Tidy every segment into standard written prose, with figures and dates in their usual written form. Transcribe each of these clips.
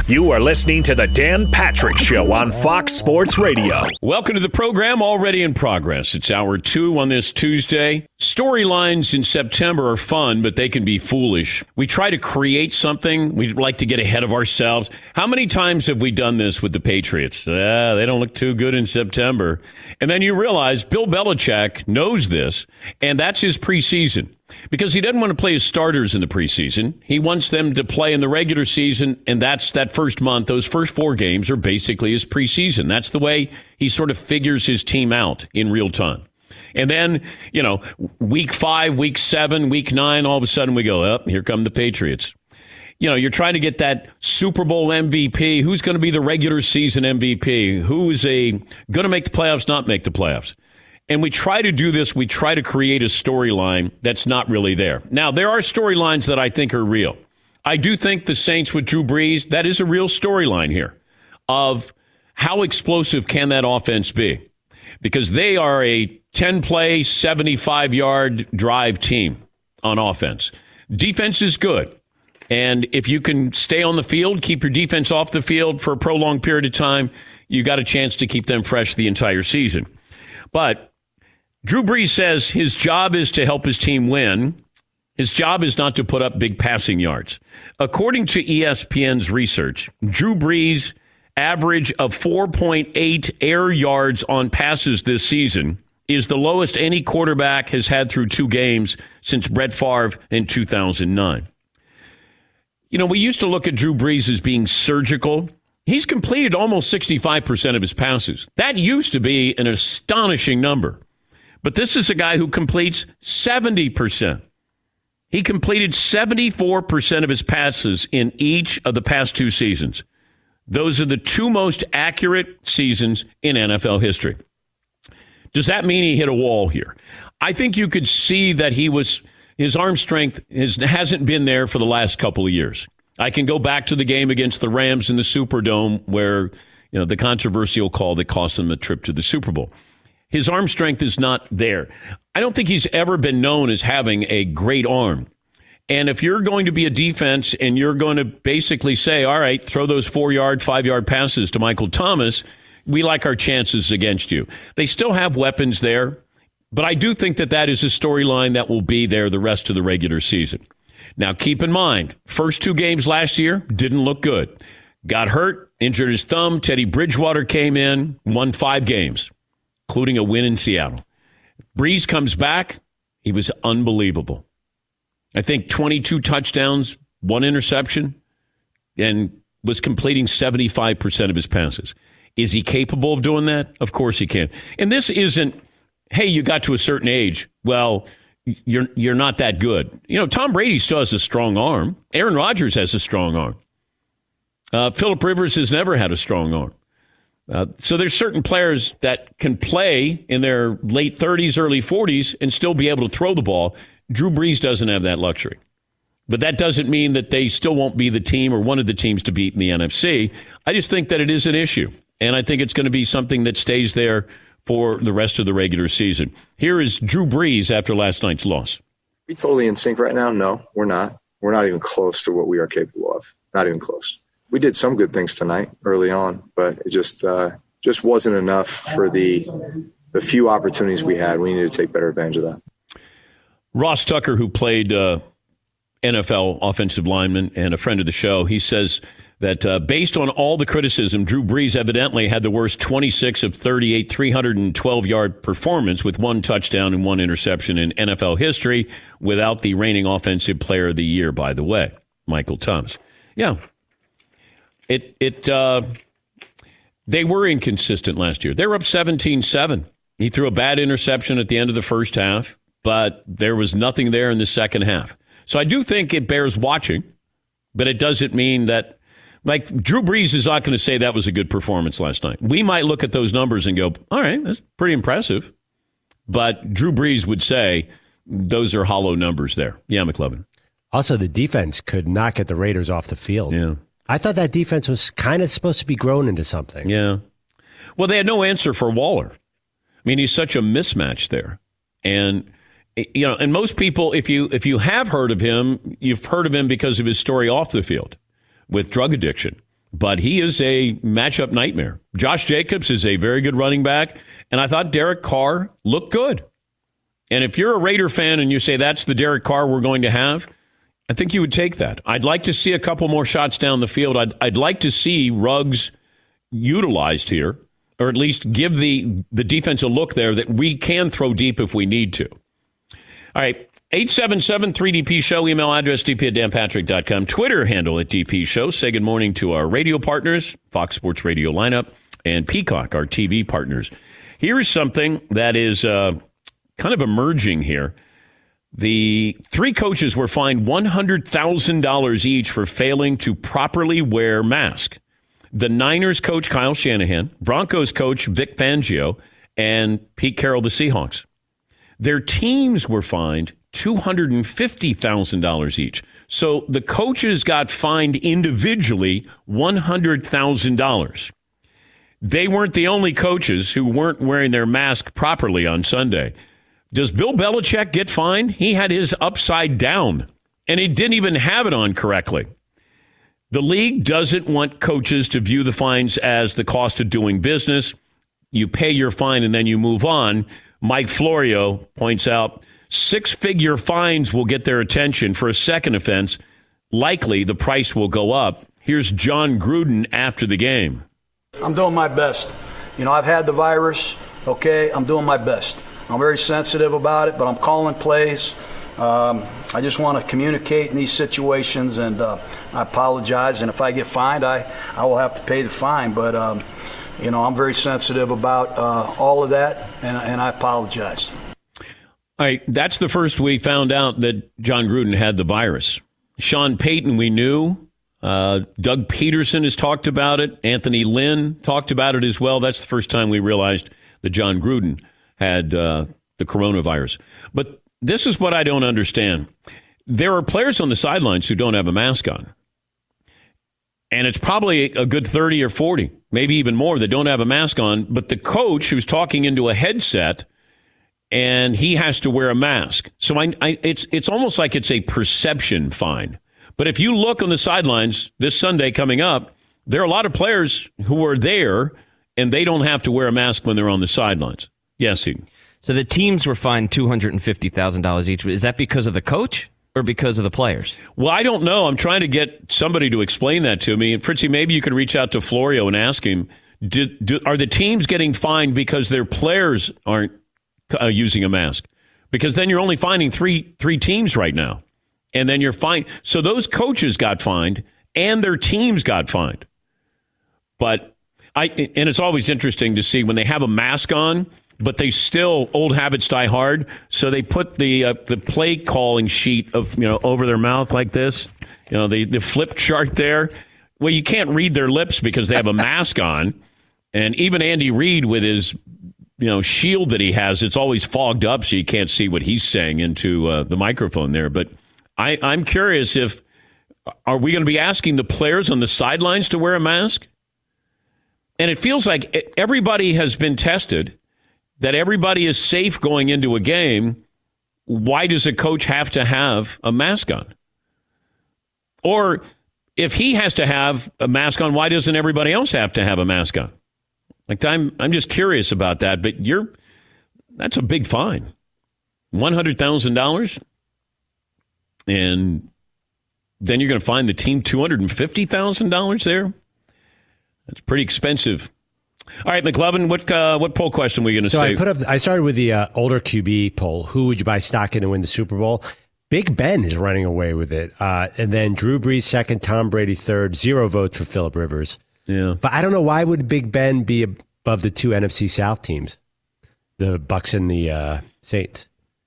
You are listening to the Dan Patrick Show on Fox Sports Radio. Welcome to the program, already in progress. It's hour 2 on this Tuesday. Storylines in September are fun, but they can be foolish. We try to create something. We like to get ahead of ourselves. How many times have we done this with the Patriots? They don't look too good in September. And then you realize Bill Belichick knows this, and that's his preseason. Because he doesn't want to play his starters in the preseason. He wants them to play in the regular season, and that's that first month. Those first 4 games are basically his preseason. That's the way he sort of figures his team out in real time. And then, week 5, week 7, week 9, all of a sudden we go, here come the Patriots. You're trying to get that Super Bowl MVP. Who's going to be the regular season MVP? Who's going to make the playoffs, not make the playoffs? And we try to do this. We try to create a storyline that's not really there. Now, there are storylines that I think are real. I do think the Saints with Drew Brees, that is a real storyline here of how explosive can that offense be? Because they are a 10-play, 75-yard drive team on offense. Defense is good. And if you can stay on the field, keep your defense off the field for a prolonged period of time, you got a chance to keep them fresh the entire season. But Drew Brees says his job is to help his team win. His job is not to put up big passing yards. According to ESPN's research, Drew Brees' average of 4.8 air yards on passes this season is the lowest any quarterback has had through 2 games since Brett Favre in 2009. We used to look at Drew Brees as being surgical. He's completed almost 65% of his passes. That used to be an astonishing number. But this is a guy who completes 70%. He completed 74% of his passes in each of the past 2 seasons. Those are the 2 most accurate seasons in NFL history. Does that mean he hit a wall here? I think you could see that his arm strength hasn't been there for the last couple of years. I can go back to the game against the Rams in the Superdome where, the controversial call that cost them a trip to the Super Bowl. His arm strength is not there. I don't think he's ever been known as having a great arm. And if you're going to be a defense and you're going to basically say, all right, throw those 4-yard, 5-yard passes to Michael Thomas, we like our chances against you. They still have weapons there, but I do think that is a storyline that will be there the rest of the regular season. Now, keep in mind, first 2 games last year didn't look good. Got hurt, injured his thumb. Teddy Bridgewater came in, won 5 games. Including a win in Seattle. Brees comes back. He was unbelievable. I think 22 touchdowns, 1 interception, and was completing 75% of his passes. Is he capable of doing that? Of course he can. And this isn't, hey, you got to a certain age. Well, you're not that good. Tom Brady still has a strong arm. Aaron Rodgers has a strong arm. Phillip Rivers has never had a strong arm. So there's certain players that can play in their late 30s, early 40s and still be able to throw the ball. Drew Brees doesn't have that luxury. But that doesn't mean that they still won't be the team or one of the teams to beat in the NFC. I just think that it is an issue. And I think it's going to be something that stays there for the rest of the regular season. Here is Drew Brees after last night's loss. Are we totally in sync right now? No, we're not. We're not even close to what we are capable of. Not even close. We did some good things tonight early on, but it just wasn't enough for the few opportunities we had. We needed to take better advantage of that. Ross Tucker, who played NFL offensive lineman and a friend of the show, he says that based on all the criticism, Drew Brees evidently had the worst 26 of 38, 312-yard performance with 1 touchdown and 1 interception in NFL history without the reigning offensive player of the year, by the way, Michael Thomas. Yeah. They were inconsistent last year. They were up 17-7. He threw a bad interception at the end of the first half, but there was nothing there in the second half. So I do think it bears watching, but it doesn't mean that, Drew Brees is not going to say that was a good performance last night. We might look at those numbers and go, all right, that's pretty impressive. But Drew Brees would say those are hollow numbers there. Yeah, McLovin. Also, the defense could not get the Raiders off the field. Yeah. I thought that defense was kind of supposed to be grown into something. Yeah. Well, they had no answer for Waller. I mean, he's such a mismatch there. And, and most people, if you have heard of him, you've heard of him because of his story off the field with drug addiction. but he is a matchup nightmare. Josh Jacobs is a very good running back, and I thought Derek Carr looked good. And if you're a Raider fan and you say that's the Derek Carr we're going to have, I think you would take that. I'd like to see a couple more shots down the field. I'd like to see Ruggs utilized here, or at least give the defense a look there that we can throw deep if we need to. All right, 877-3DP Show, email address dp@danpatrick.com, Twitter handle at DP Show. Say good morning to our radio partners, Fox Sports Radio lineup, and Peacock, our TV partners. Here is something that is kind of emerging here. The three coaches were fined $100,000 each for failing to properly wear masks. The Niners coach, Kyle Shanahan, Broncos coach, Vic Fangio, and Pete Carroll, the Seahawks. Their teams were fined $250,000 each. So the coaches got fined individually $100,000. They weren't the only coaches who weren't wearing their mask properly on Sunday. Does Bill Belichick get fined? He had his upside down, and he didn't even have it on correctly. The league doesn't want coaches to view the fines as the cost of doing business. You pay your fine and then you move on. Mike Florio points out 6-figure fines will get their attention for a second offense. Likely the price will go up. Here's John Gruden after the game. I'm doing my best. I've had the virus, okay? I'm doing my best. I'm very sensitive about it, but I'm calling plays. I just want to communicate in these situations, and I apologize. And if I get fined, I will have to pay the fine. But, I'm very sensitive about all of that, and I apologize. All right, that's the first we found out that John Gruden had the virus. Sean Payton, we knew. Doug Peterson has talked about it. Anthony Lynn talked about it as well. That's the first time we realized that John Gruden had the coronavirus. But this is what I don't understand. There are players on the sidelines who don't have a mask on. And it's probably a good 30 or 40, maybe even more, that don't have a mask on. But the coach who's talking into a headset, and he has to wear a mask. So it's almost like it's a perception fine. But if you look on the sidelines this Sunday coming up, there are a lot of players who are there, and they don't have to wear a mask when they're on the sidelines. Yes, Eden. So the teams were fined $250,000 each. Is that because of the coach or because of the players? Well, I don't know. I'm trying to get somebody to explain that to me. And Fritzy, maybe you could reach out to Florio and ask him, are the teams getting fined because their players aren't using a mask? Because then you're only finding three teams right now. And then you're fined. So those coaches got fined and their teams got fined. But and it's always interesting to see when they have a mask on, but they still, old habits die hard. So they put the play calling sheet of over their mouth like this. The flip chart there. Well, you can't read their lips because they have a mask on. And even Andy Reid with his shield that he has, it's always fogged up so you can't see what he's saying into the microphone there. But I'm curious are we going to be asking the players on the sidelines to wear a mask? And it feels like everybody has been tested, that everybody is safe going into a game. Why does a coach have to have a mask on? Or if he has to have a mask on, why doesn't everybody else have to have a mask on? Like I'm just curious about that, but that's a big fine. $100,000. And then you're going to fine the team $250,000 there? That's pretty expensive. All right, McLovin, what poll question are we going to say? I started with the older QB poll. Who would you buy stock in to win the Super Bowl? Big Ben is running away with it. And then Drew Brees second, Tom Brady third, 0 votes for Phillip Rivers. Yeah. But I don't know, why would Big Ben be above the two NFC South teams, the Bucs and the Saints?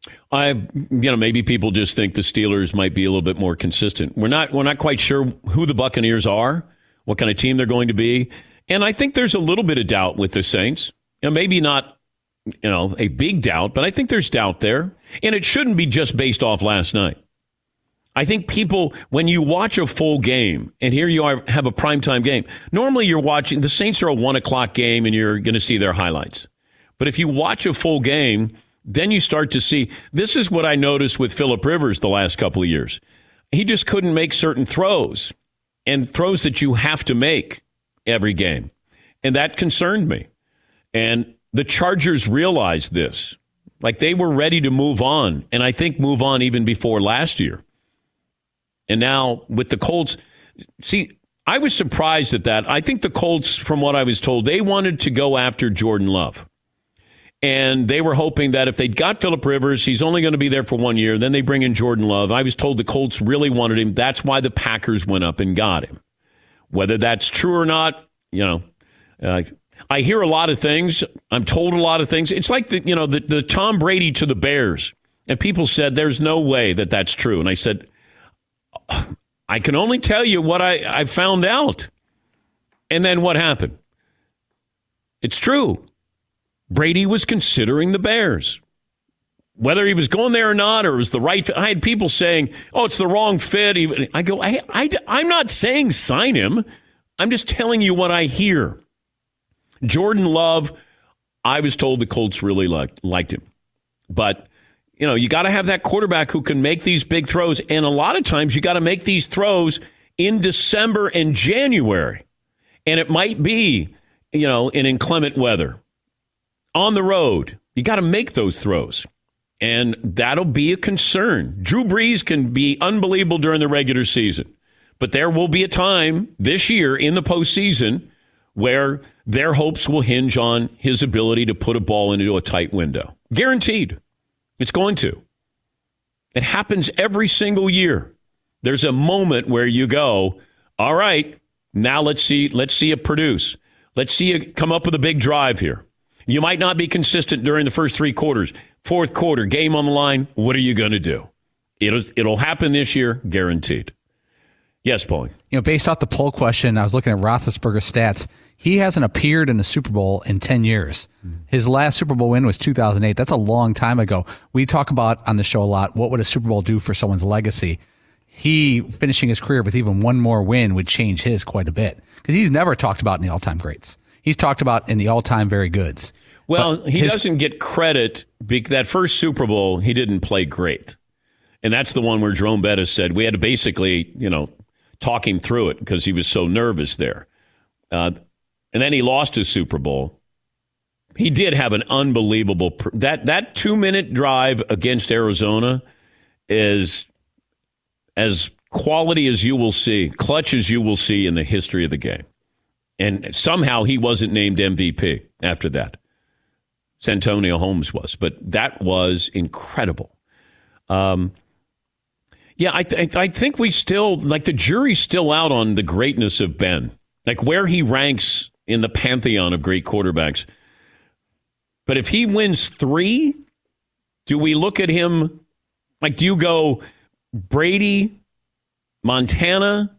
Maybe people just think the Steelers might be a little bit more consistent. We're not quite sure who the Buccaneers are, what kind of team they're going to be. And I think there's a little bit of doubt with the Saints. Maybe not, a big doubt, but I think there's doubt there. And it shouldn't be just based off last night. I think people, when you watch a full game, and here you have a primetime game, normally you're watching, the Saints are a 1 o'clock game and you're going to see their highlights. But if you watch a full game, then you start to see, this is what I noticed with Phillip Rivers the last couple of years. He just couldn't make certain throws. and throws that you have to make every game. And that concerned me. And the Chargers realized this. Like, they were ready to move on, and I think move on even before last year. And now with the Colts, see, I was surprised at that. I think the Colts, from what I was told, they wanted to go after Jordan Love. And they were hoping that if they got Phillip Rivers, he's only going to be there for 1 year. Then they bring in Jordan Love. I was told the Colts really wanted him. That's why the Packers went up and got him. Whether that's true or not, I hear a lot of things. I'm told a lot of things. It's like the Tom Brady to the Bears. And people said, there's no way that that's true. And I said, I can only tell you what I found out. And then what happened? It's true. Brady was considering the Bears. Whether he was going there or not, or it was the right fit. I had people saying, oh, it's the wrong fit. I go, I'm not saying sign him. I'm just telling you what I hear. Jordan Love, I was told the Colts really liked him. But, you got to have that quarterback who can make these big throws. And a lot of times you got to make these throws in December and January. And it might be, in inclement weather. On the road, you got to make those throws. And that'll be a concern. Drew Brees can be unbelievable during the regular season. But there will be a time this year in the postseason where their hopes will hinge on his ability to put a ball into a tight window. Guaranteed. It's going to. It happens every single year. There's a moment where you go, all right, now let's see it produce. Let's see it come up with a big drive here. You might not be consistent during the first three quarters. Fourth quarter, game on the line. What are you going to do? It'll happen this year, guaranteed. Yes, Paulie. Based off the poll question, I was looking at Roethlisberger's stats. He hasn't appeared in the Super Bowl in 10 years. His last Super Bowl win was 2008. That's a long time ago. We talk about on the show a lot, what would a Super Bowl do for someone's legacy? He, finishing his career with even one more win, would change his quite a bit. Because he's never talked about in the all-time greats. He's talked about in the all-time very goods. Well, he doesn't get credit. That first Super Bowl, he didn't play great. And that's the one where Jerome Bettis said we had to basically, talk him through it because he was so nervous there. And then he lost his Super Bowl. He did have an unbelievable... That 2-minute drive against Arizona is as quality as you will see, clutch as you will see in the history of the game. And somehow he wasn't named MVP after that. Santonio Holmes was. But that was incredible. I think we still, the jury's still out on the greatness of Ben. Where he ranks in the pantheon of great quarterbacks. But if he wins 3, do we look at him, do you go Brady, Montana,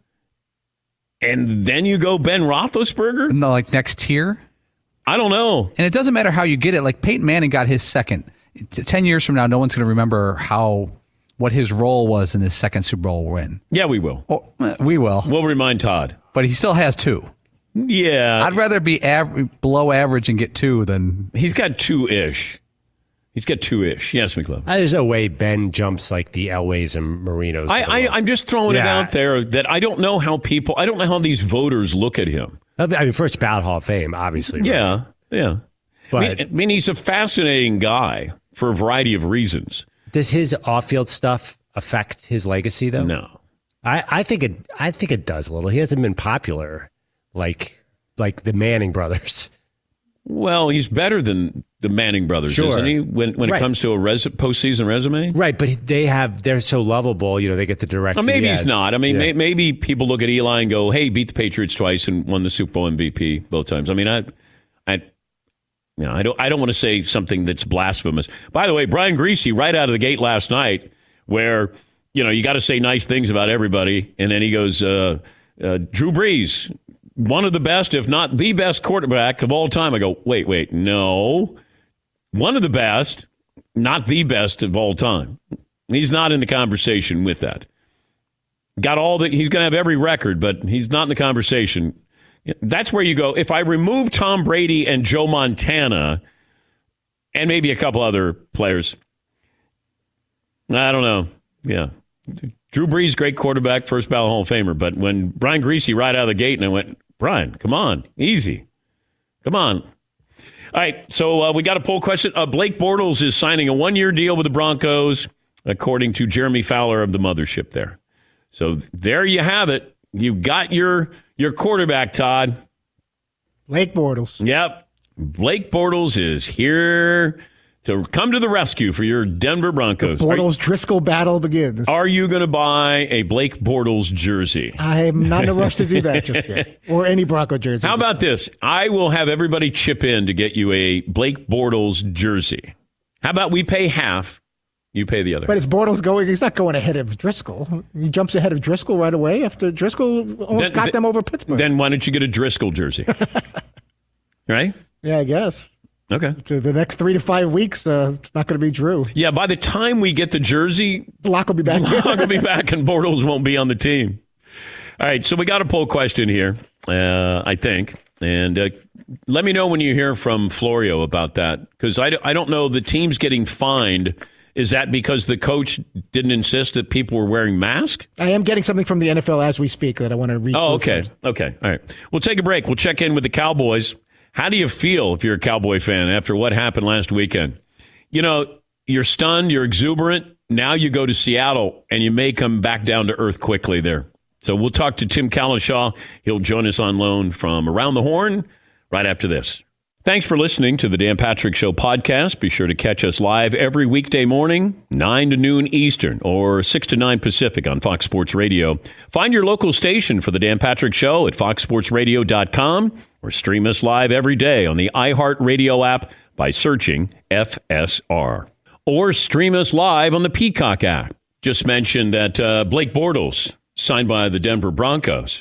and then you go Ben Roethlisberger? No, next tier? I don't know. And it doesn't matter how you get it. Peyton Manning got his second. 10 years from now, no one's going to remember what his role was in his second Super Bowl win. Yeah, we will. We will. We'll remind Todd. But he still has 2. Yeah. I'd rather be below average and get 2 than... He's got 2-ish. Yes, McLeod. There's no way Ben jumps like the Elways and Marinos. I'm just throwing it out there that I don't know how these voters look at him. First ballot Hall of Fame, obviously. Right? Yeah. But I mean, he's a fascinating guy for a variety of reasons. Does his off-field stuff affect his legacy, though? No. I think it does a little. He hasn't been popular like the Manning brothers. Well, he's better than the Manning brothers, isn't he? When it comes to a postseason resume, right? But they're so lovable. They get the direct. Well, maybe he's not. I mean, maybe people look at Eli and go, "Hey, beat the Patriots twice and won the Super Bowl MVP both times." I mean, I don't want to say something that's blasphemous. By the way, Brian Griese right out of the gate last night, where you got to say nice things about everybody, and then he goes, "Drew Brees, one of the best, if not the best quarterback of all time." I go, wait, no. One of the best, not the best of all time. He's not in the conversation with that. He's going to have every record, but he's not in the conversation. That's where you go. If I remove Tom Brady and Joe Montana and maybe a couple other players, I don't know. Yeah. Drew Brees, great quarterback, first ballot Hall of Famer. But when Brian Griese right out of the gate, and I went, Brian, come on, easy. Come on. All right, so we got a poll question. Blake Bortles is signing a 1-year deal with the Broncos, according to Jeremy Fowler of the mothership there. So there you have it. You got your quarterback, Todd. Blake Bortles. Yep. Blake Bortles is here to come to the rescue for your Denver Broncos. The Bortles-Driscoll battle begins. Are you going to buy a Blake Bortles jersey? I am not in a rush to do that just yet. Or any Bronco jersey. How about this? I will have everybody chip in to get you a Blake Bortles jersey. How about we pay half, you pay the other? But is Bortles going? He's not going ahead of Driscoll. He jumps ahead of Driscoll right away after Driscoll almost got them over Pittsburgh. Then why don't you get a Driscoll jersey? Right? Yeah, I guess. Okay. So the next 3 to 5 weeks, it's not going to be Drew. Yeah, by the time we get the jersey, Block will be back. Block will be back and Bortles won't be on the team. All right, so we got a poll question here, I think. And let me know when you hear from Florio about that, because I don't know, the team's getting fined. Is that because the coach didn't insist that people were wearing masks? I am getting something from the NFL as we speak that I want to read. Oh, okay. First. Okay. All right. We'll take a break. We'll check in with the Cowboys. How do you feel if you're a Cowboy fan after what happened last weekend? You know, you're stunned, you're exuberant. Now you go to Seattle, and you may come back down to earth quickly there. So we'll talk to Tim Cowlishaw. He'll join us on loan from Around the Horn right after this. Thanks for listening to the Dan Patrick Show podcast. Be sure to catch us live every weekday morning, 9 to noon Eastern or 6 to 9 Pacific on Fox Sports Radio. Find your local station for the Dan Patrick Show at foxsportsradio.com or stream us live every day on the iHeartRadio app by searching FSR. Or stream us live on the Peacock app. Just mentioned that Blake Bortles, signed by the Denver Broncos.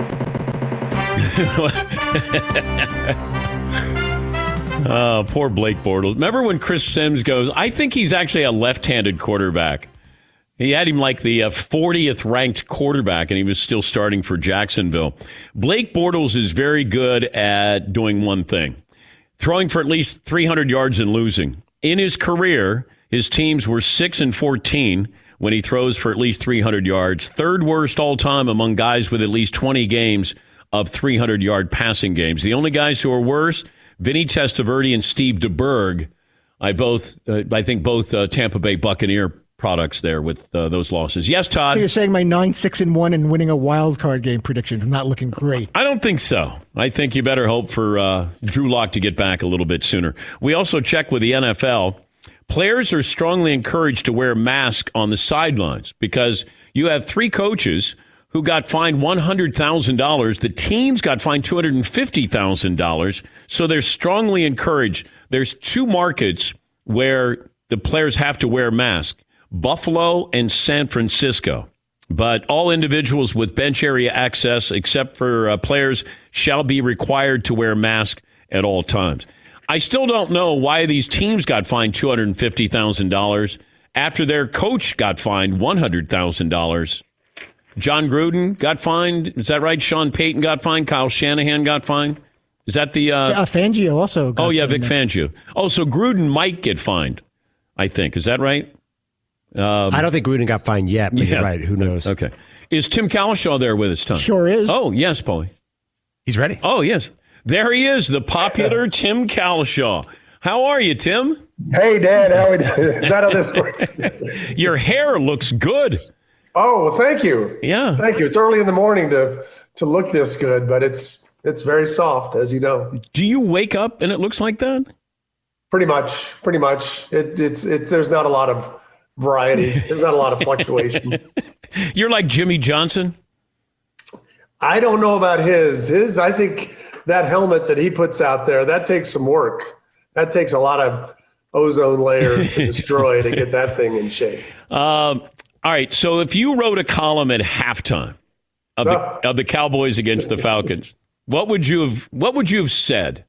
Oh, poor Blake Bortles. Remember when Chris Sims goes, I think he's actually a left-handed quarterback. He had him like the 40th ranked quarterback, and he was still starting for Jacksonville. Blake Bortles is very good at doing one thing, throwing for at least 300 yards and losing. In his career, his teams were 6-14 when he throws for at least 300 yards. Third worst all time among guys with at least 20 games of 300-yard passing games. The only guys who are worse, Vinny Testaverde and Steve DeBerg. I think both Tampa Bay Buccaneer products there with those losses. Yes, Todd? So you're saying my 9-6-1 and winning a wild card game prediction is not looking great? I don't think so. I think you better hope for Drew Lock to get back a little bit sooner. We also check with the NFL. Players are strongly encouraged to wear masks on the sidelines because you have 3 coaches who got fined $100,000. The teams got fined $250,000. So they're strongly encouraged. There's 2 markets where the players have to wear masks, Buffalo and San Francisco. But all individuals with bench area access, except for players, shall be required to wear masks at all times. I still don't know why these teams got fined $250,000 after their coach got fined $100,000. John Gruden got fined. Is that right? Sean Payton got fined. Kyle Shanahan got fined. Is that the... Fangio also got fined. Vic Fangio. Oh, so Gruden might get fined, I think. Is that right? I don't think Gruden got fined yet, but you're right. Who knows? Okay. Is Tim Cowlishaw there with us, Tom? Sure is. Oh, yes, Paulie. He's ready. Oh, yes. There he is, the popular Tim Cowlishaw. How are you, Tim? Hey, Dad. How are we doing? Is that how this works? Your hair looks good. Oh, well, thank you. Yeah. Thank you. It's early in the morning to look this good, but it's very soft, as you know. Do you wake up and it looks like that? Pretty much. It's there's not a lot of variety. There's not a lot of fluctuation. You're like Jimmy Johnson? I don't know about his. I think that helmet that he puts out there, that takes some work. That takes a lot of ozone layers to destroy to get that thing in shape. All right, so if you wrote a column at halftime of the Cowboys against the Falcons, what would you have said?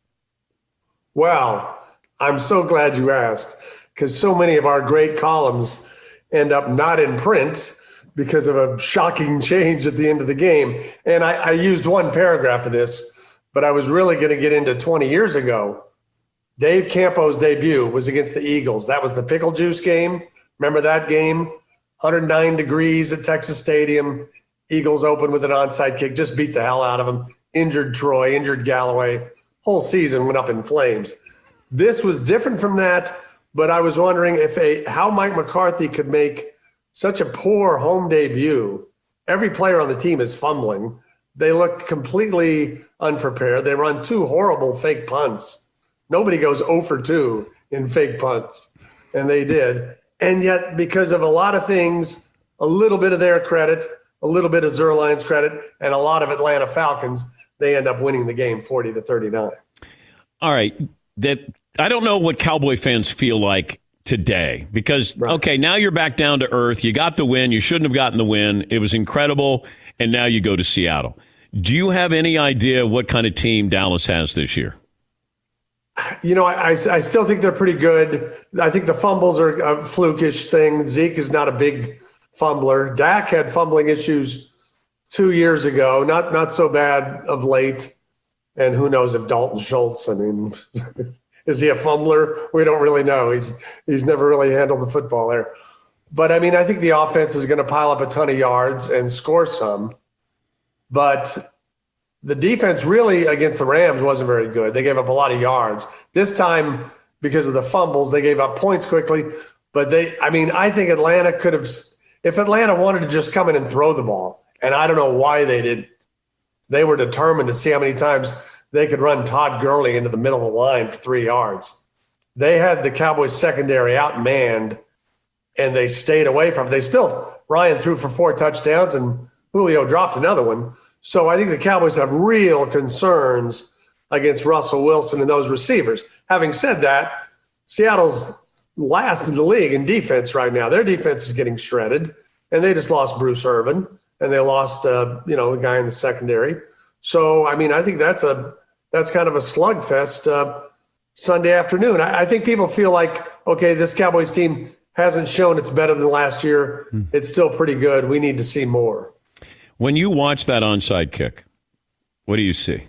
Well, I'm so glad you asked, because so many of our great columns end up not in print because of a shocking change at the end of the game. And I used one paragraph of this, but I was really going to get into 20 years ago. Dave Campo's debut was against the Eagles. That was the pickle juice game. Remember that game? 109 degrees at Texas Stadium. Eagles open with an onside kick, just beat the hell out of them. Injured Troy, injured Galloway. Whole season went up in flames. This was different from that, but I was wondering how Mike McCarthy could make such a poor home debut. Every player on the team is fumbling. They look completely unprepared. They run 2 horrible fake punts. Nobody goes 0 for 2 in fake punts, and they did. And yet, because of a lot of things, a little bit of their credit, a little bit of Zuerlein's credit, and a lot of Atlanta Falcons, they end up winning the game 40-39. All right. I don't know what Cowboy fans feel like today because, okay, now you're back down to earth. You got the win. You shouldn't have gotten the win. It was incredible, and now you go to Seattle. Do you have any idea what kind of team Dallas has this year? I still think they're pretty good. I think the fumbles are a flukish thing. Zeke is not a big fumbler. Dak had fumbling issues 2 years ago, not so bad of late. And who knows if Dalton Schultz, is he a fumbler? We don't really know. He's never really handled the football there. But, I think the offense is going to pile up a ton of yards and score some. But the defense really against the Rams wasn't very good. They gave up a lot of yards. This time, because of the fumbles, they gave up points quickly. But I think Atlanta could have – if Atlanta wanted to just come in and throw the ball, and I don't know why they didn't. They were determined to see how many times they could run Todd Gurley into the middle of the line for 3 yards. They had the Cowboys secondary outmanned, and they stayed away from it. Ryan threw for 4 touchdowns, and Julio dropped another one. So I think the Cowboys have real concerns against Russell Wilson and those receivers. Having said that, Seattle's last in the league in defense right now. Their defense is getting shredded, and they just lost Bruce Irvin, and they lost a guy in the secondary. So I think that's kind of a slugfest Sunday afternoon. I think people feel like, okay, this Cowboys team hasn't shown it's better than last year. It's still pretty good. We need to see more. When you watch that onside kick, what do you see?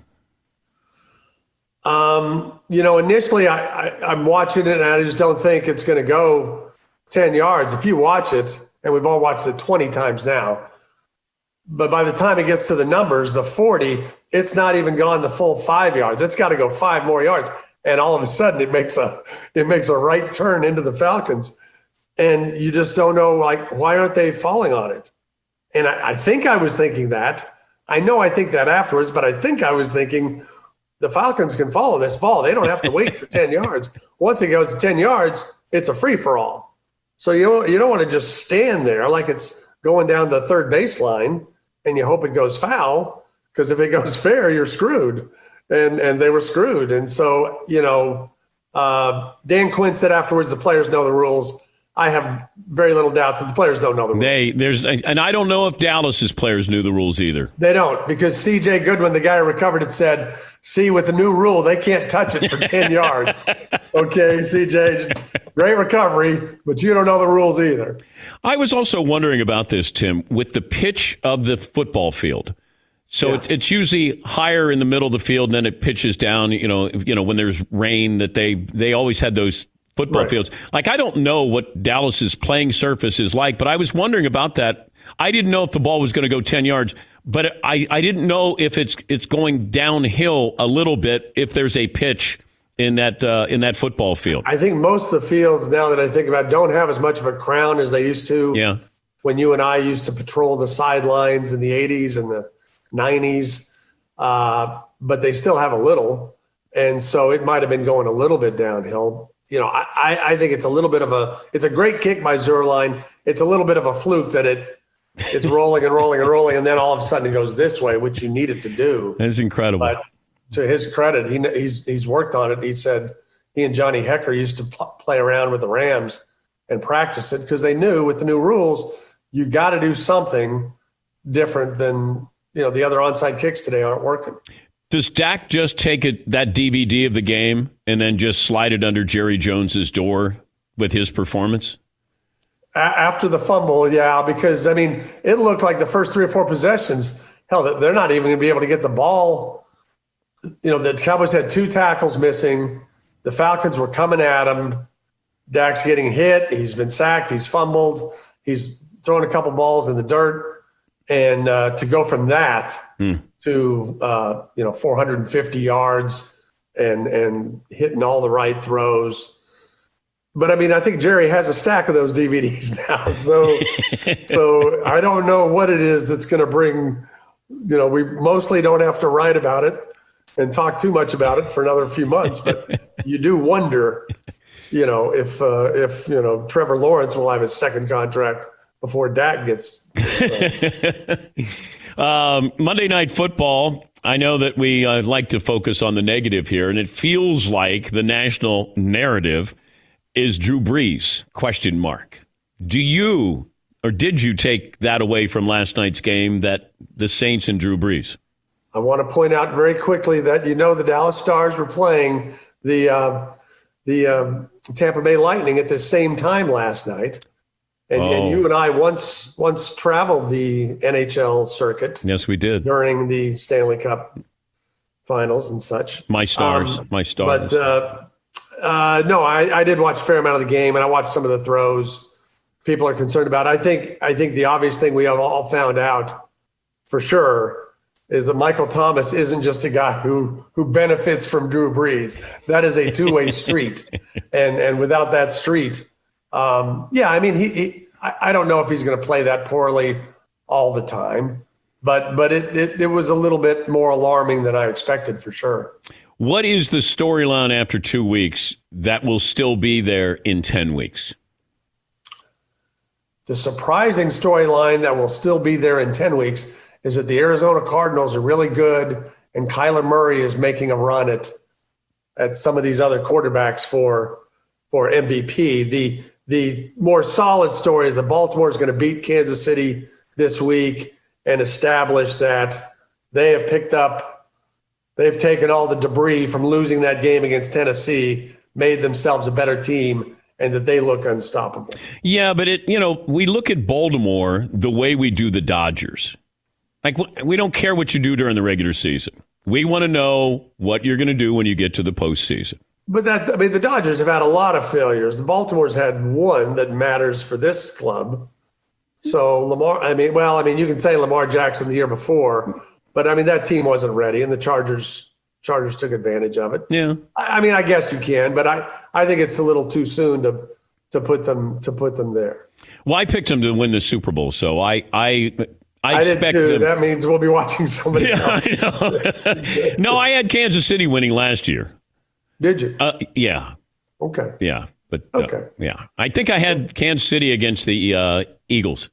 Initially I'm watching it and I just don't think it's going to go 10 yards. If you watch it, and we've all watched it 20 times now, but by the time it gets to the numbers, the 40, it's not even gone the full 5 yards. It's got to go 5 more yards. And all of a sudden it makes a right turn into the Falcons. And you just don't know, why aren't they falling on it? And I think I was thinking that. I know I think that afterwards, but I think I was thinking the Falcons can follow this ball. They don't have to wait for 10 yards. Once it goes to 10 yards, it's a free-for-all. So you don't want to just stand there like it's going down the third baseline and you hope it goes foul, because if it goes fair, you're screwed. And they were screwed. And so, Dan Quinn said afterwards the players know the rules. I have very little doubt that the players don't know the rules. And I don't know if Dallas's players knew the rules either. They don't, because C.J. Goodwin, the guy who recovered it, said, see, with the new rule, they can't touch it for 10 yards. Okay, C.J., great recovery, but you don't know the rules either. I was also wondering about this, Tim, with the pitch of the football field. So it's usually higher in the middle of the field, and then it pitches down, when there's rain, that they always had those football fields. I don't know what Dallas's playing surface is like, but I was wondering about that. I didn't know if the ball was going to go 10 yards, but I didn't know if it's going downhill a little bit if there's a pitch in that football field. I think most of the fields, now that I think about it, don't have as much of a crown as they used to. Yeah. When you and I used to patrol the sidelines in the 80s and the 90s, but they still have a little. And so it might have been going a little bit downhill. I think it's a little bit of it's a great kick by Zuerlein. It's a little bit of a fluke that it's rolling and rolling and rolling, and then all of a sudden it goes this way, which you need it to do. That's incredible. But to his credit, he's worked on it. He said he and Johnny Hecker used to play around with the Rams and practice it because they knew with the new rules, you got to do something different than, the other onside kicks today aren't working. Does Dak just take that DVD of the game and then just slide it under Jerry Jones's door with his performance? After the fumble, yeah, because, it looked like the first 3 or 4 possessions, hell, they're not even going to be able to get the ball. The Cowboys had 2 tackles missing. The Falcons were coming at him. Dak's getting hit. He's been sacked. He's fumbled. He's throwing a couple balls in the dirt, and to go from that to 450 yards and hitting all the right throws. But I mean, I think Jerry has a stack of those DVDs now, so I don't know what it is that's going to bring. We mostly don't have to write about it and talk too much about it for another few months, but you do wonder, if Trevor Lawrence will have his second contract before Dak gets. Monday Night Football. I know that we like to focus on the negative here, and it feels like the national narrative is Drew Brees, ? Do you or did you take that away from last night's game, that the Saints and Drew Brees? I want to point out very quickly that the Dallas Stars were playing the Tampa Bay Lightning at the same time last night. And you and I once traveled the NHL circuit. Yes, we did. During the Stanley Cup finals and such. My Stars. But no, I did watch a fair amount of the game, and I watched some of the throws people are concerned about. I think the obvious thing we have all found out for sure is that Michael Thomas isn't just a guy who benefits from Drew Brees. That is a two-way street. And without that street, I don't know if he's going to play that poorly all the time, but it was a little bit more alarming than I expected for sure. What is the storyline after 2 weeks that will still be there in 10 weeks? The surprising storyline that will still be there in 10 weeks is that the Arizona Cardinals are really good, and Kyler Murray is making a run at some of these other quarterbacks for MVP. The more solid story is that Baltimore is going to beat Kansas City this week and establish that they've taken all the debris from losing that game against Tennessee, made themselves a better team, and that they look unstoppable. Yeah, but we look at Baltimore the way we do the Dodgers. Like, we don't care what you do during the regular season. We want to know what you're going to do when you get to the postseason. But the Dodgers have had a lot of failures. The Baltimore's had one that matters for this club. So you can say Lamar Jackson the year before, but that team wasn't ready, and the Chargers took advantage of it. Yeah. I guess you can, but I think it's a little too soon to put them there. Well, I picked them to win the Super Bowl, so I expect did too. them. That means we'll be watching somebody else. I know. No, I had Kansas City winning last year. Did you? Yeah. Okay. Yeah, but okay. Yeah, I think I had Kansas City against the Eagles.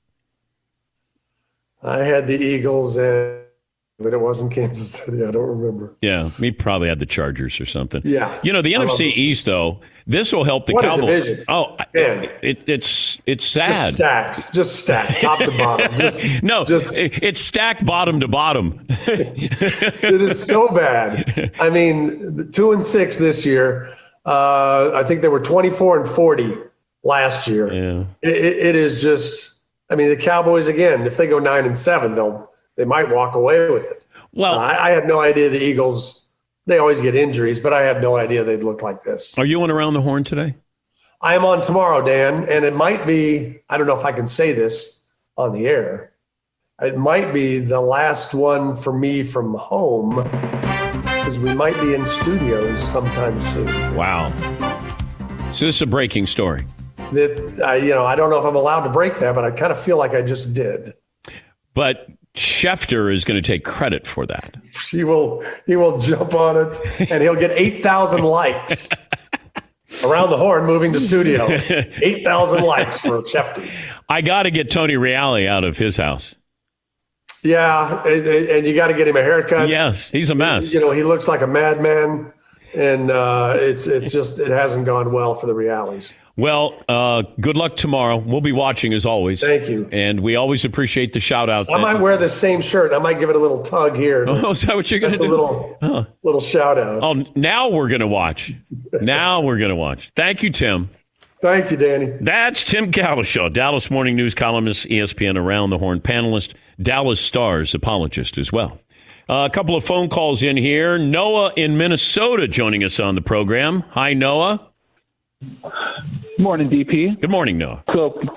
I had the Eagles, but it wasn't Kansas City. I don't remember. Yeah, we probably had the Chargers or something. Yeah. The NFC East, though, this will help the Cowboys. What a division. Oh, man. It's sad. Just stacked, top to bottom. It's stacked bottom to bottom. It is so bad. 2-6 this year. I think they were 24-40 last year. Yeah. It is just. The Cowboys again. If they go 9-7, they might walk away with it. Well, I had no idea the Eagles. They always get injuries, but I had no idea they'd look like this. Are you on Around the Horn today? I am on tomorrow, Dan, and it might be. I don't know if I can say this on the air. It might be the last one for me from home because we might be in studios sometime soon. Wow. So this is a breaking story. I don't know if I'm allowed to break that, but I kind of feel like I just did. But Schefter is going to take credit for that. He will jump on it, and he'll get 8,000 likes. Around the Horn, moving to studio. 8,000 likes for Schefter. I got to get Tony Reale out of his house. Yeah, and you got to get him a haircut. Yes, he's a mess. He looks like a madman, and it hasn't gone well for the Reales. Well, good luck tomorrow. We'll be watching as always. Thank you. And we always appreciate the shout out. I might wear the same shirt. I might give it a little tug here. Oh, is that what you're going to do? A little shout out. Oh, now we're going to watch. Thank you, Tim. Thank you, Danny. That's Tim Cowlishaw, Dallas Morning News columnist, ESPN Around the Horn panelist, Dallas Stars apologist as well. A couple of phone calls in here. Noah in Minnesota joining us on the program. Hi, Noah. Good morning, DP. Good morning, Noah.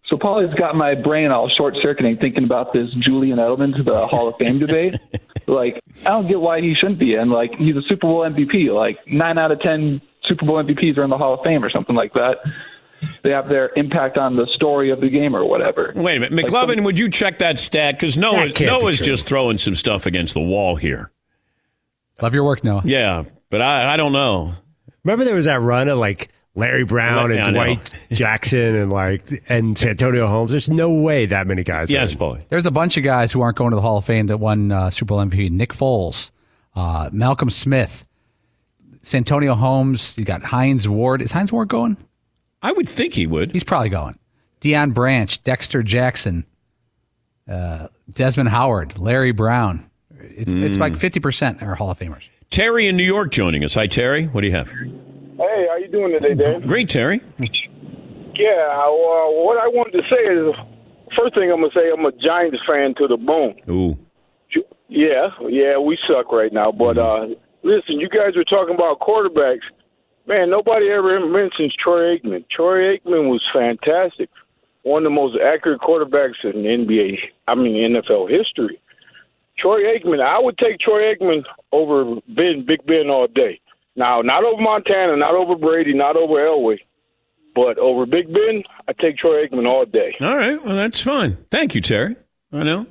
So Paulie's got my brain all short-circuiting thinking about this Julian Edelman to the Hall of Fame debate. Like, I don't get why he shouldn't be. And, like, he's a Super Bowl MVP. Like, 9 out of 10 Super Bowl MVPs are in the Hall of Fame or something like that. They have their impact on the story of the game or whatever. Wait a minute. McLovin, would you check that stat? Because Noah's just throwing some stuff against the wall here. Love your work, Noah. Yeah, but I don't know. Remember there was that run of like Larry Brown and Dwight Jackson and Santonio Holmes? There's no way that many guys. Yes, Paulie. There's a bunch of guys who aren't going to the Hall of Fame that won Super Bowl MVP. Nick Foles, Malcolm Smith, Santonio Holmes. You got Hines Ward. Is Hines Ward going? I would think he would. He's probably going. Deion Branch, Dexter Jackson, Desmond Howard, Larry Brown. It's like 50% are Hall of Famers. Terry in New York joining us. Hi, Terry. What do you have? Hey, how you doing today, Dave? Great, Terry. Yeah, what I wanted to say is, first thing I'm going to say, I'm a Giants fan to the bone. Ooh. Yeah, we suck right now. But listen, you guys were talking about quarterbacks. Man, nobody ever mentions Troy Aikman. Troy Aikman was fantastic. One of the most accurate quarterbacks in NFL history. Troy Aikman, I would take Troy Aikman over Big Ben all day. Now, not over Montana, not over Brady, not over Elway, but over Big Ben, I take Troy Aikman all day. All right, well, that's fine. Thank you, Terry. I know.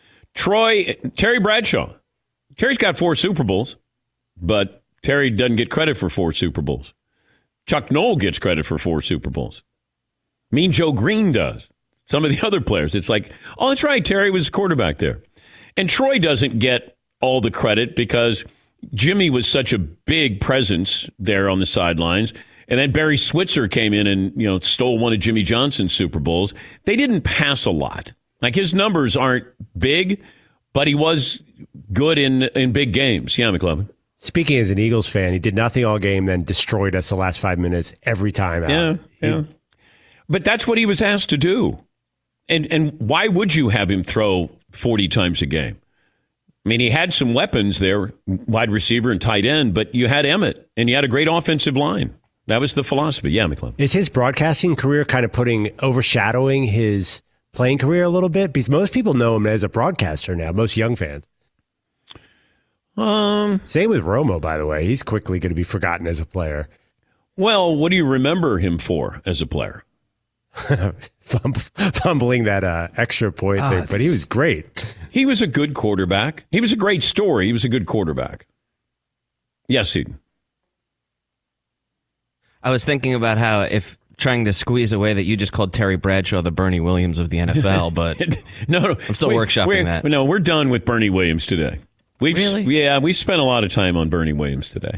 Terry Bradshaw. Terry's got 4 Super Bowls, but Terry doesn't get credit for 4 Super Bowls. Chuck Noll gets credit for 4 Super Bowls. Mean Joe Green does. Some of the other players, it's like, oh, that's right, Terry was quarterback there. And Troy doesn't get all the credit because Jimmy was such a big presence there on the sidelines. And then Barry Switzer came in and, stole one of Jimmy Johnson's Super Bowls. They didn't pass a lot. Like, his numbers aren't big, but he was good in big games. Yeah, McLovin. Speaking as an Eagles fan, he did nothing all game, then destroyed us the last 5 minutes every time out. Yeah. But that's what he was asked to do. And why would you have him throw 40 times a game? I mean, he had some weapons there, wide receiver and tight end, but you had Emmett, and you had a great offensive line. That was the philosophy. Yeah, McClellan. Is his broadcasting career kind of overshadowing his playing career a little bit? Because most people know him as a broadcaster now, most young fans. Same with Romo, by the way. He's quickly going to be forgotten as a player. Well, what do you remember him for as a player? Fumbling that extra point thing, but he was great. He was a good quarterback. He was a great story. He was a good quarterback. Yes, Eden. I was thinking about how if trying to squeeze away that you just called Terry Bradshaw the Bernie Williams of the NFL, but no, I'm still workshopping that. No, we're done with Bernie Williams today. Really? Yeah, we spent a lot of time on Bernie Williams today.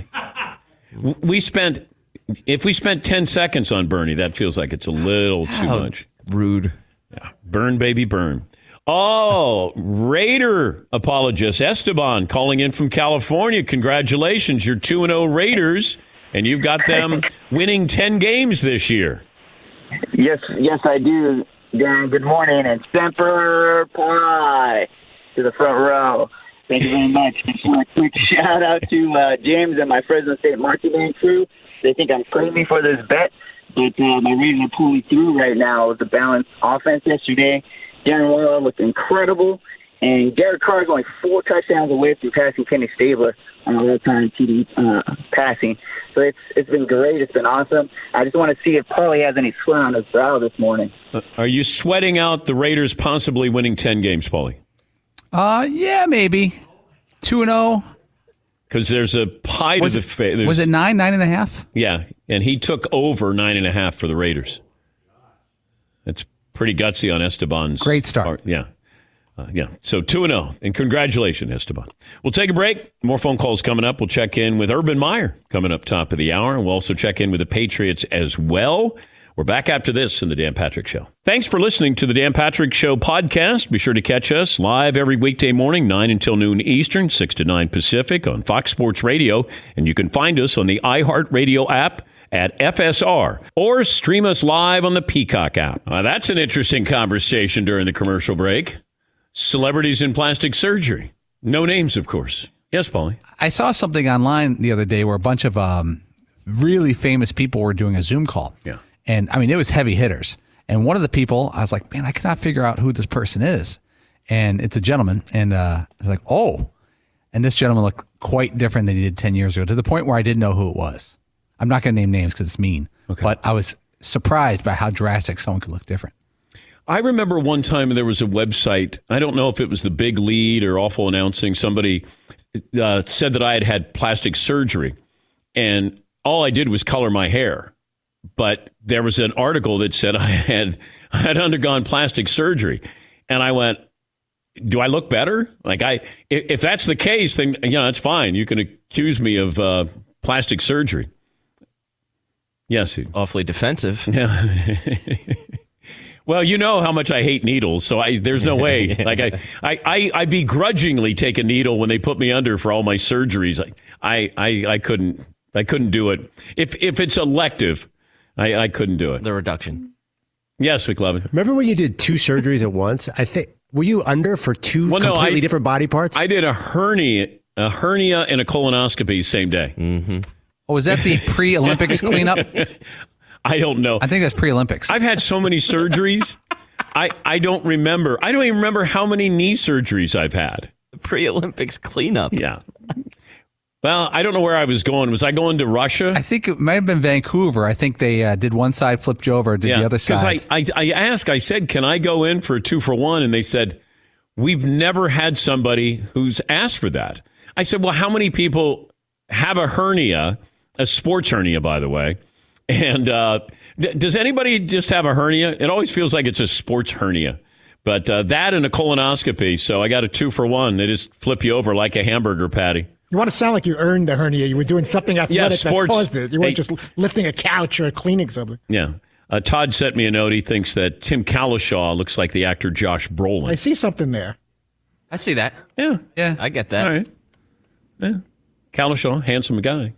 If we spent 10 seconds on Bernie, that feels like it's a little too much. Rude. Yeah. Burn, baby, burn. Oh, Raider apologist Esteban calling in from California. Congratulations. You're 2-0 Raiders, and you've got them winning 10 games this year. Yes, I do. Dan, good morning, and Semper Pi to the front row. Thank you very much. Just a quick shout out to James and my Fresno State marketing crew. They think I'm crazy for this bet, but my Raiders are pulling through right now with the balanced offense yesterday. Darren Waller looked incredible, and Derek Carr going 4 touchdowns away from passing Kenny Stabler on a all-time TD passing. So it's been great. It's been awesome. I just want to see if Paulie has any sweat on his brow this morning. Are you sweating out the Raiders possibly winning 10 games, Paulie? Yeah, maybe 2-0. Because there's a pie to the face. Was it 9.5? Yeah, and he took over 9.5 for the Raiders. That's pretty gutsy on Esteban's great start. Part. Yeah. So 2-0, and congratulations, Esteban. We'll take a break. More phone calls coming up. We'll check in with Urban Meyer coming up top of the hour, and we'll also check in with the Patriots as well. We're back after this in the Dan Patrick Show. Thanks for listening to the Dan Patrick Show podcast. Be sure to catch us live every weekday morning, 9 until noon Eastern, 6 to 9 Pacific on Fox Sports Radio. And you can find us on the iHeartRadio app at FSR or stream us live on the Peacock app. That's an interesting conversation during the commercial break. Celebrities in plastic surgery. No names, of course. Yes, Paulie? I saw something online the other day where a bunch of really famous people were doing a Zoom call. Yeah. And, I mean, it was heavy hitters. And one of the people, I was like, man, I cannot figure out who this person is. And it's a gentleman. And I was like, oh. And this gentleman looked quite different than he did 10 years ago, to the point where I didn't know who it was. I'm not going to name names because it's mean. Okay. But I was surprised by how drastic someone could look different. I remember one time there was a website. I don't know if it was the Big Lead or Awful Announcing. Somebody said that I had had plastic surgery. And all I did was color my hair. But there was an article that said I had undergone plastic surgery. And I went, do I look better? Like, if that's the case, then, it's fine. You can accuse me of plastic surgery. Yes. Awfully defensive. Yeah. Well, you know how much I hate needles, so there's no way. Like I begrudgingly take a needle when they put me under for all my surgeries. I couldn't do it. If it's elective, I couldn't do it. The reduction. Yes, McLovin. Remember when you did 2 surgeries at once? I think, were you under for 2 completely different body parts? I did a hernia and a colonoscopy same day. Mm-hmm. Oh, was that the pre-Olympics cleanup? I don't know. I think that's pre-Olympics. I've had so many surgeries. I don't remember. I don't even remember how many knee surgeries I've had. Pre-Olympics cleanup. Yeah. Well, I don't know where I was going. Was I going to Russia? I think it might have been Vancouver. I think they did one side, flipped you over, did the other side. Because I asked, I said, can I go in for a 2-for-1? And they said, we've never had somebody who's asked for that. I said, well, how many people have a hernia, a sports hernia, by the way? And does anybody just have a hernia? It always feels like it's a sports hernia. But that and a colonoscopy. So I got a 2-for-1. They just flip you over like a hamburger patty. You want to sound like you earned the hernia. You were doing something athletic that caused it. You weren't just lifting a couch or cleaning something. Yeah. Todd sent me a note. He thinks that Tim Cowlishaw looks like the actor Josh Brolin. I see something there. I see that. Yeah. Yeah, I get that. All right. Yeah. Cowlishaw, handsome guy.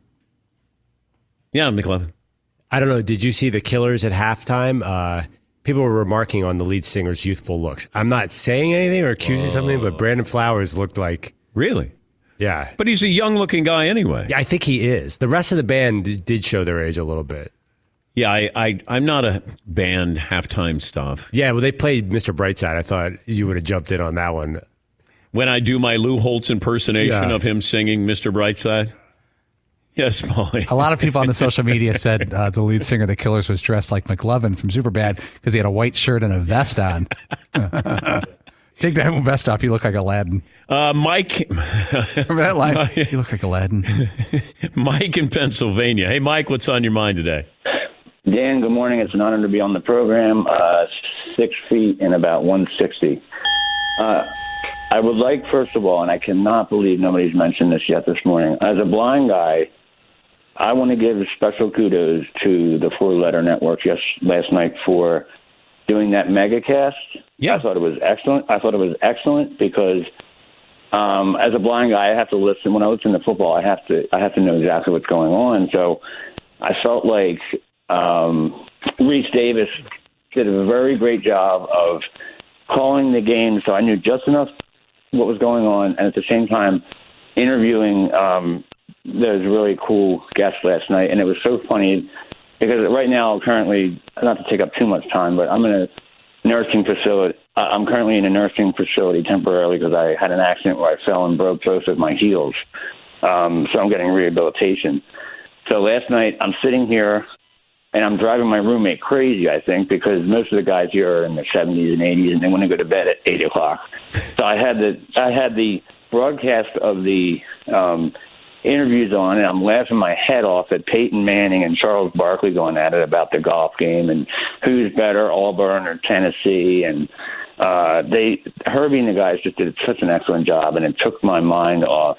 Yeah, McLevin. I don't know. Did you see the Killers at halftime? People were remarking on the lead singer's youthful looks. I'm not saying anything or accusing something, but Brandon Flowers looked like... Really? Yeah. But he's a young-looking guy anyway. Yeah, I think he is. The rest of the band did show their age a little bit. Yeah, I'm not a band halftime stuff. Yeah, well, they played Mr. Brightside. I thought you would have jumped in on that one. When I do my Lou Holtz impersonation of him singing Mr. Brightside? Yes, Paulie. A lot of people on the social media said the lead singer of the Killers was dressed like McLovin from Superbad because he had a white shirt and a vest on. Take that vest off, you look like Aladdin. Mike. Remember that line? You look like Aladdin. Mike in Pennsylvania. Hey, Mike, what's on your mind today? Dan, good morning. It's an honor to be on the program. 6 feet and about 160. I would like, first of all, and I cannot believe nobody's mentioned this yet this morning, as a blind guy, I want to give special kudos to the Four Letter Network last night for doing that megacast. Yeah. I thought it was excellent because as a blind guy, I have to listen. When I listen to football, I have to know exactly what's going on. So I felt like Reese Davis did a very great job of calling the game, so I knew just enough what was going on, and at the same time interviewing those really cool guests last night. And it was so funny because right now, currently, not to take up too much time, but I'm in a nursing facility. I'm currently in a nursing facility temporarily because I had an accident where I fell and broke both of my heels. So I'm getting rehabilitation. So last night I'm sitting here and I'm driving my roommate crazy, I think, because most of the guys here are in their 70s and 80s and they want to go to bed at 8 o'clock. So I had the broadcast of the interviews on, and I'm laughing my head off at Peyton Manning and Charles Barkley going at it about the golf game and who's better, Auburn or Tennessee. And Herbie and the guys just did such an excellent job, and it took my mind off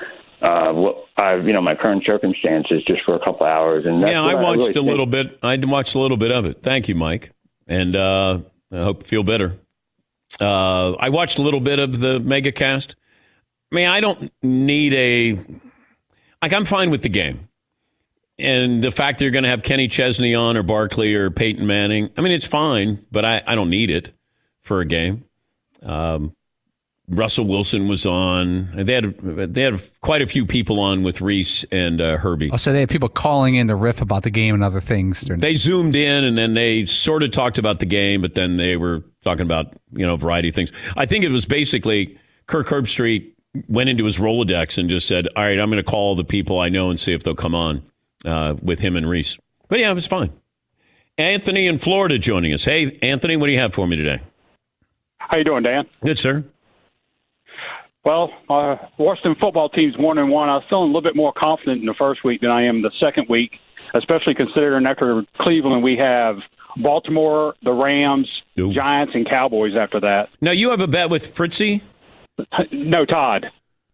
my current circumstances just for a couple hours. And that's I watched a little bit. I watched a little bit of it. Thank you, Mike. And I hope you feel better. I watched a little bit of the megacast. I mean, I don't need I'm fine with the game. And the fact that you're going to have Kenny Chesney on or Barkley or Peyton Manning, I mean, it's fine, but I don't need it for a game. Russell Wilson was on. They had quite a few people on with Reese and Herbie. Oh, so they had people calling in to riff about the game and other things. They zoomed in, and then they sort of talked about the game, but then they were talking about, a variety of things. I think it was basically Kirk Herbstreit went into his Rolodex and just said, all right, I'm going to call the people I know and see if they'll come on with him and Reese. But yeah, it was fine. Anthony in Florida joining us. Hey, Anthony, what do you have for me today? How you doing, Dan? Good, sir. Well, Washington football team's 1-1. I was feeling a little bit more confident in the first week than I am the second week, especially considering after Cleveland we have Baltimore, the Rams, Giants, and Cowboys after that. Now, you have a bet with Fritzy? No, Todd.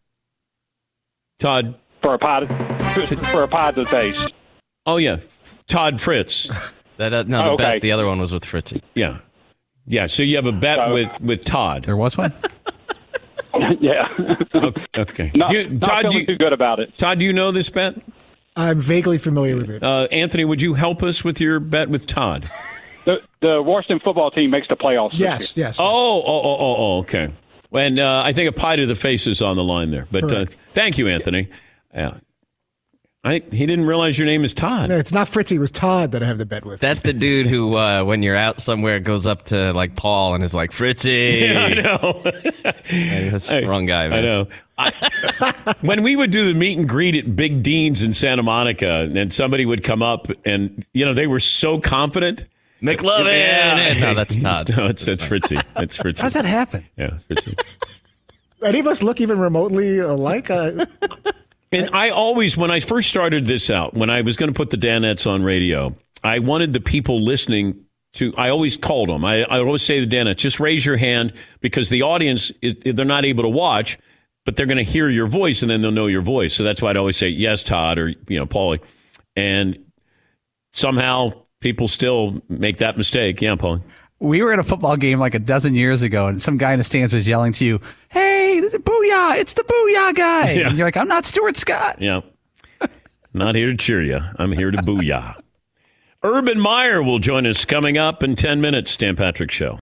Todd? For a pod to taste. Oh, yeah. Todd Fritz. The other one was with Fritzy. Yeah. Yeah, so you have a bet with Todd. There was one? Yeah. Okay. Not feeling too good about it. Todd, do you know this bet? I'm vaguely familiar with it. Anthony, would you help us with your bet with Todd? The Washington football team makes the playoffs. Yes. Oh, okay. And I think a pie to the face is on the line there. But thank you, Anthony. Yeah. He didn't realize your name is Todd. No, it's not Fritzy. It was Todd that I have the bet with. That's the dude who, when you're out somewhere, goes up to like Paul and is like, Fritzy. Yeah, I know. That's the wrong guy, man. I know. When we would do the meet and greet at Big Dean's in Santa Monica, and somebody would come up, and they were so confident. McLovin. Yeah. No, that's Todd. No, it's Fritzy. It's Fritzy. How does that happen? Yeah, Fritzy. Any of us look even remotely alike? And I always, when I first started this out, when I was going to put the Danettes on radio, I wanted the people listening to, I always called them. I always say to the Danettes, just raise your hand, because the audience, they're not able to watch, but they're going to hear your voice and then they'll know your voice. So that's why I'd always say, yes, Todd, or, Paulie. And somehow people still make that mistake. Yeah, Paulie. We were at a football game like a dozen years ago, and some guy in the stands was yelling to you, hey, Booyah, it's the Booyah guy. Yeah. And you're like, I'm not Stuart Scott. Yeah. Not here to cheer you. I'm here to booyah. Urban Meyer will join us coming up in 10 minutes. Dan Patrick Show.